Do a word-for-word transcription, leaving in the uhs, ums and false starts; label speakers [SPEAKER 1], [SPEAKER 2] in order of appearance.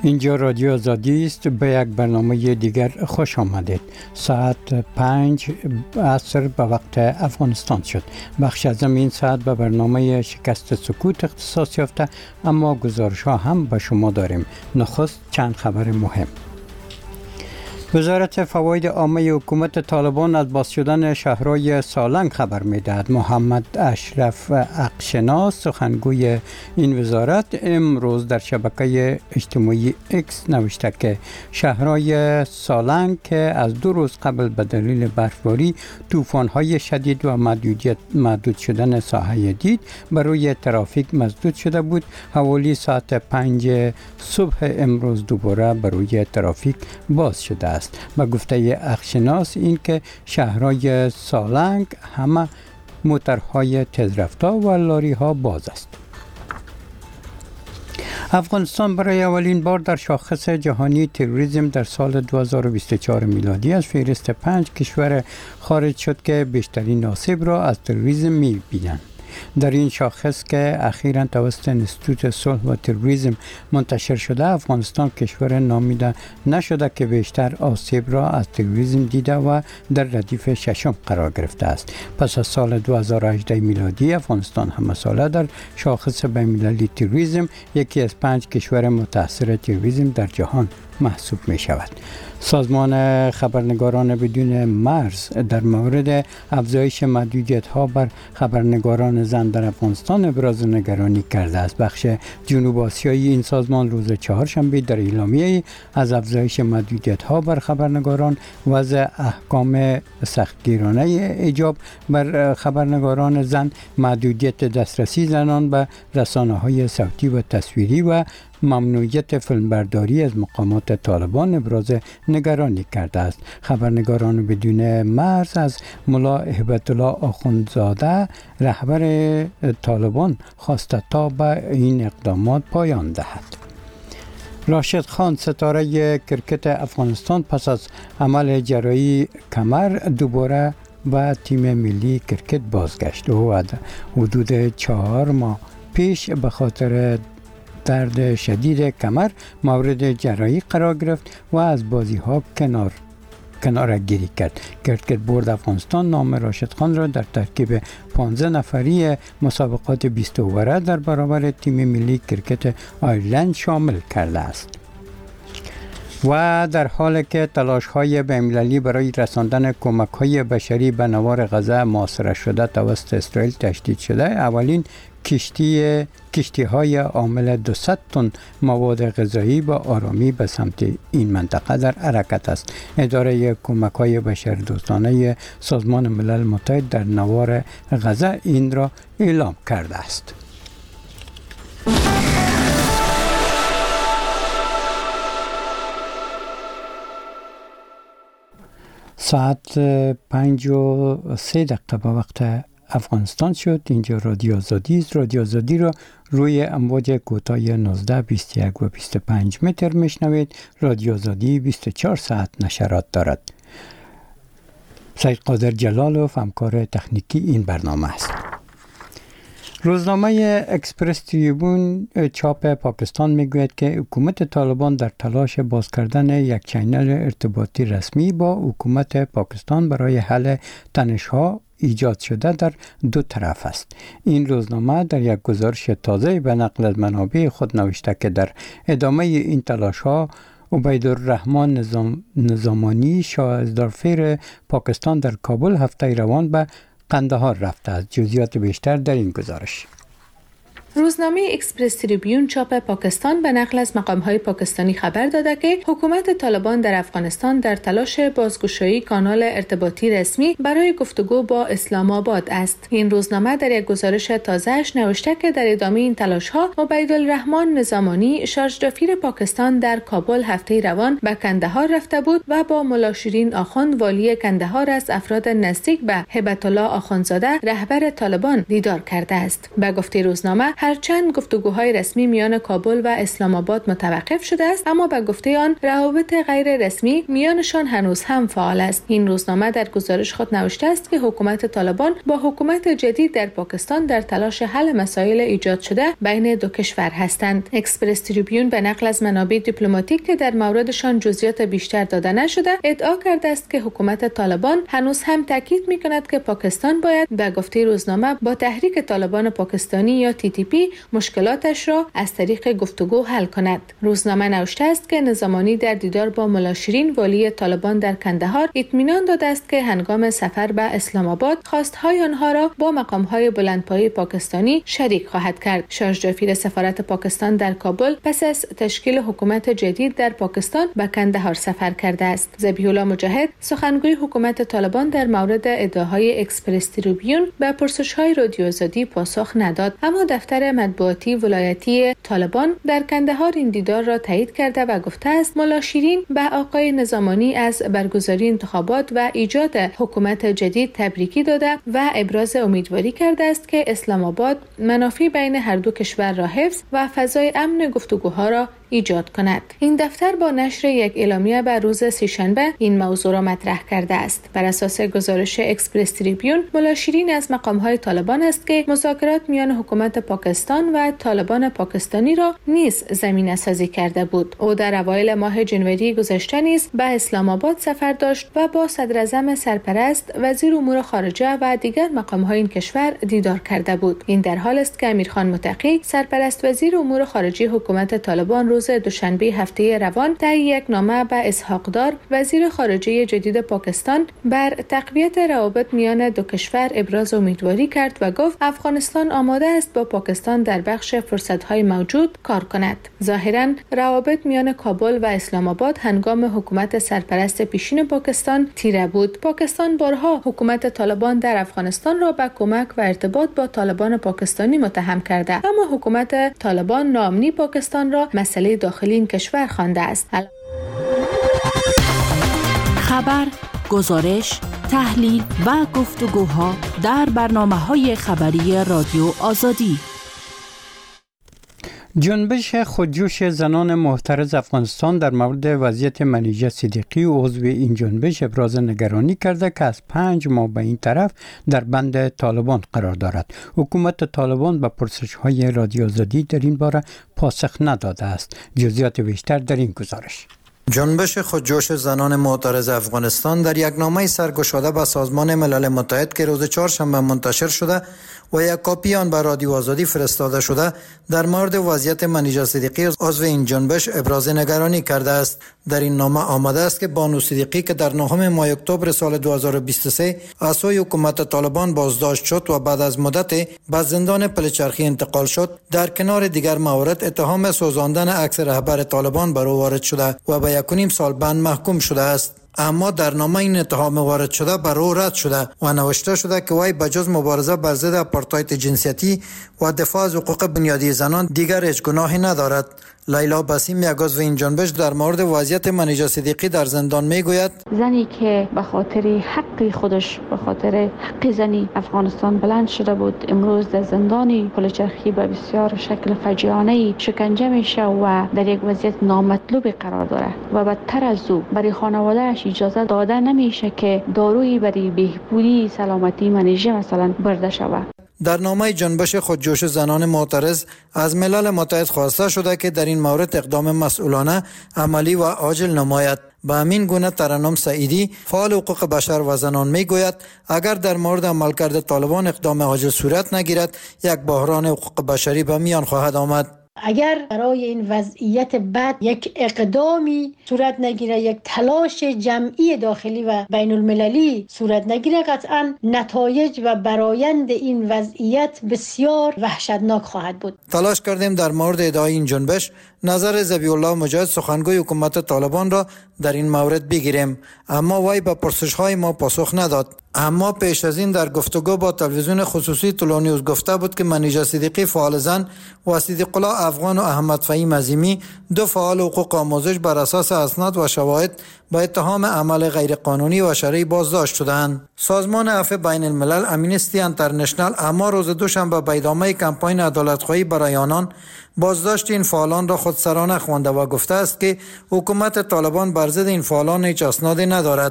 [SPEAKER 1] اینجا رادیو آزادی است. به یک برنامه دیگر خوش آمدید. ساعت پنج عصر به وقت افغانستان شد. بخش از این ساعت به برنامه شکست سکوت اختصاص یافته، اما گزارش ها هم به شما داریم. نخست چند خبر مهم. وزارت فواید عامه حکومت طالبان از باز شدن شهرهای سالنگ خبر می‌دهد. محمد اشرف عقشناس سخنگوی این وزارت امروز در شبکه اجتماعی اکس نوشته که شهرهای سالنگ که از دو روز قبل به دلیل برفباری، طوفان‌های شدید و محدودیت محدود شدن ساحه دید برای ترافیک مسدود شده بود، حوالی ساعت پنج صبح امروز دوباره برای ترافیک باز شده است. با گفته عقشناس این که شهرهای سالنگ همه موترهای تیزرفتار و لاری ها باز است. افغانستان برای اولین بار در شاخص جهانی تروریسم در سال دو هزار و بیست و چهار میلادی از فهرست پنج کشور خارج شد که بیشترین آسیب را از تروریسم می بینند. در این شاخص که اخیراً توسط انستیتوت صلح و تروریسم منتشر شده، افغانستان کشور نامیده نشده که بیشتر آسیب را از تروریسم دیده و در ردیف ششم قرار گرفته است. پس از سال دو هزار و هجده میلادی افغانستان همه ساله در شاخص بین‌المللی تروریسم یکی از پنج کشور متاثر تروریسم در جهان محسوب می شود. سازمان خبرنگاران بدون مرز در مورد افزایش محدودیت‌ها بر خبرنگاران زن در افغانستان ابراز نگرانی کرده است. بخش جنوب آسیایی این سازمان روز چهارشنبه در اعلامیه‌ای از افزایش محدودیت‌ها بر خبرنگاران، وضع احکام سختگیرانه ایجاب بر خبرنگاران زن، محدودیت دسترسی زنان به رسانه‌های صوتی و تصویری و ممنوعیت فیلمبرداری از مقامات طالبان ابراز نگرانی کرده است. خبرنگاران بدون مرز از ملا هبت الله آخوندزاده رهبر طالبان خواسته تا به این اقدامات پایان دهد. راشد خان ستاره کرکت افغانستان پس از عمل جراحی کمر دوباره به تیم ملی کرکت بازگشت. او حدود چهار ماه پیش به خاطر درد شدید کمر مورد جراحی قرار گرفت و از بازی ها کنار کنار گیری کرد. کرکت بورد افغانستان نام راشد خان را در ترکیب پانزده نفری مسابقات بیست اووره در برابر تیم ملی کرکت آیرلند شامل کرده است. و در حالی که تلاش‌های بین‌المللی برای رساندن کمک‌های بشری به نوار غزه محاصره شده توسط اسرائیل تشدید شده، اولین کشتی کشتی‌های حامل دویست تن مواد غذایی با آرامی به سمت این منطقه در حرکت است. اداره کمک‌های بشردوستانه سازمان ملل متحد در نوار غزه این را اعلام کرده است. ساعت پنج و سه دقیقه به وقت افغانستان شد. اینجا رادیو آزادی است. رادیو آزادی را روی امواج کوتاه نوزده، بیست و یک و بیست و پنج متر میشنوید. رادیو آزادی بیست و چهار ساعت نشرات دارد. سید قادر جلالوف همکار تکنیکی این برنامه است. روزنامه اکسپرس تریبون چاپ پاکستان میگوید که حکومت طالبان در تلاش باز کردن یک چینل ارتباطی رسمی با حکومت پاکستان برای حل تنش‌ها ایجاد شده در دو طرف است. این روزنامه در یک گزارش تازه به نقل از منابع خود نوشته که در ادامه این تلاش‌ها عبیدالرحمن نظام نظامانی شاهزادفیر پاکستان در کابل هفته روان به قندهار رفته است. جزئیات بیشتر در این گزارش.
[SPEAKER 2] روزنامه اکسپرس تریبیون چاپ پاکستان به نقل از مقام‌های پاکستانی خبر داده که حکومت طالبان در افغانستان در تلاش بازگشایی کانال ارتباطی رسمی برای گفتگو با اسلام آباد است. این روزنامه در یک گزارش تازه‌اش نوشته که در ادامه این تلاش‌ها عبیدالرحمن نظامانی شارژدافیر پاکستان در کابل هفته روان به کندهار رفته بود و با ملا شیرین آخوند والی کندهار از افراد نزدیک به هبت الله آخوندزاده رهبر طالبان دیدار کرده است. به گفته روزنامه هرچند گفتگوهای رسمی میان کابل و اسلام آباد متوقف شده است، اما به گفته آن روابط غیر رسمی میانشان هنوز هم فعال است. این روزنامه در گزارش خود نوشته است که حکومت طالبان با حکومت جدید در پاکستان در تلاش حل مسائل ایجاد شده بین دو کشور هستند. اکسپرس تریبیون به نقل از منابع دیپلماتیک که در موردشان جزئیات بیشتر داده نشده ادعا کرده است که حکومت طالبان هنوز هم تاکید می‌کند که پاکستان باید به گفته روزنامه با تحریک طالبان پاکستانی یا تی تی پی مشکلاتش را از طریق گفتگو حل کند. روزنامه نوشته است که نظامانی در دیدار با ملا شیرین والی طالبان در کندهار اطمینان داده است که هنگام سفر به اسلام آباد خواستهای آنها را با مقام‌های بلندپایه پاکستانی شریک خواهد کرد. شارژ جافیر سفارت پاکستان در کابل پس از تشکیل حکومت جدید در پاکستان به کندهار سفر کرده است. ذبیح الله مجاهد سخنگوی حکومت طالبان در مورد ادعاهای اکسپرس تریبیون به پرسش‌های رادیو آزادی پاسخ نداد، اما دفتر مطبوعاتی ولایتی طالبان در کندهار این دیدار را تایید کرده و گفته است ملا شیرین به آقای نظامانی از برگزاری انتخابات و ایجاد حکومت جدید تبریکی داده و ابراز امیدواری کرده است که اسلام آباد منافع بین هر دو کشور را حفظ و فضای امن گفتگوها را ایجاد کند. این دفتر با نشر یک اعلامیه بر روز سه‌شنبه این موضوع را مطرح کرده است. بر اساس گزارش اکسپرس تریبیون، ملا شیرین از مقام‌های طالبان است که مذاکرات میان حکومت پاکستان و طالبان پاکستانی را نیز زمینه سازی کرده بود. او در اوایل ماه جنوری گذشته نیز به اسلام آباد سفر داشت و با صدراعظم سرپرست، وزیر امور خارجه و دیگر مقام‌های این کشور دیدار کرده بود. این در حال است که امیرخان متقی، سرپرست وزیر امور خارجه حکومت طالبان، روز دوشنبه هفته روان در یک نامه به اسحاق دار، وزیر خارجه جدید پاکستان، بر تقویت روابط میان دو کشور ابراز امیدواری کرد و گفت افغانستان آماده است با پاکستان در بخش فرصت‌های موجود کار کند. ظاهراً روابط میان کابل و اسلام آباد هنگام حکومت سرپرست پیشین پاکستان تیره بود. پاکستان بارها حکومت طالبان در افغانستان را به کمک و ارتباط با طالبان پاکستانی متهم کرده، اما حکومت طالبان ناامنی پاکستان را مسئله داخلی این کشور خوانده است.
[SPEAKER 3] خبر، گزارش، تحلیل و گفتگوها در برنامه‌های خبری رادیو آزادی.
[SPEAKER 1] جنبش خودجوش زنان معترض افغانستان در مورد وضعیت منیژه صدیقی و عضو این جنبش ابراز نگرانی کرده که از پنج ماه به این طرف در بند طالبان قرار دارد. حکومت طالبان به پرسش‌های رادیو آزادی در این باره پاسخ نداده است. جزئیات بیشتر در این گزارش.
[SPEAKER 4] جنبش خودجوش زنان معترض افغانستان در یک نامه سرگشاده به سازمان ملل متحد که روز چهارشنبه منتشر شده و یک کاپی آن به رادیو آزادی فرستاده شده در مورد وضعیت منیژه صدیقی عضو این جنبش ابراز نگرانی کرده است. در این نامه آمده است که بانو صدیقی که در نهم ماه اکتبر سال دو هزار و بیست و سه از سوی حکومت طالبان بازداشت شد و بعد از مدت به زندان پلچرخی انتقال شد، در کنار دیگر موارد اتهام سوزاندن عکس رهبر طالبان بر او وارد شده و به یک و نیم سال بند محکوم شده است. اما در نامه این اتهام وارد شده بر او رد شده و نوشته شده که وی بجز مبارزه بر ضد آپارتاید جنسیتی و دفاع از حقوق بنیادی زنان دیگر هیچ گناهی ندارد. لیلا بسیم، یک عضو این جنبش، در مورد وضعیت منیژه صدیقی در زندان میگوید
[SPEAKER 5] زنی که به خاطر حق خودش، به خاطر حق زنی افغانستان بلند شده بود، امروز در زندان پلچرخی به بسیار شکل فجیعانه شکنجه میشه و در یک وضعیت نامطلوب قرار داره و بدتر از او برای خانواده‌اش اجازه داده نمیشه که دارویی برای بهبودی سلامتی منیژه مثلا برده شود.
[SPEAKER 4] در نامه جنبش خودجوش زنان معترض از ملل متحد خواسته شده که در این مورد اقدام مسئولانه، عملی و عاجل نماید. به همین گونه ترنم سعیدی، فعال حقوق بشر و زنان میگوید اگر در مورد عملکرد طالبان اقدام عاجل صورت نگیرد، یک بحران حقوق بشری به میان خواهد آمد.
[SPEAKER 6] اگر برای این وضعیت بد یک اقدامی صورت نگیره، یک تلاش جمعی داخلی و بین المللی صورت نگیره، قطعا نتایج و برآیند این وضعیت بسیار وحشتناک خواهد بود.
[SPEAKER 4] تلاش کردیم در مورد ادعای این جنبش نظر ذبیح الله مجاهد سخنگوی حکومت طالبان را در این مورد بگیریم، اما وی به پرسش‌های ما پاسخ نداد. اما پیش از این در گفتگو با تلویزیون خصوصی طلوع نیوز گفته بود که منیژه صدیقی فعال زن و صدیق الله افغان و احمد فهیم عظیمی دو فعال حقوق آموزش بر اساس اسناد و شواهد با اتهام عمل غیرقانونی و شرعی بازداشت شدند. سازمان عفو بین الملل امنیستی انترنشنال اما روز دوشنبه به ادامه کمپاین عدالت‌خواهی برای آنان بازداشت این فعالان را خودسرانه خوانده و گفته است که حکومت طالبان بر ضد این فعالان هیچ اسنادی ندارد.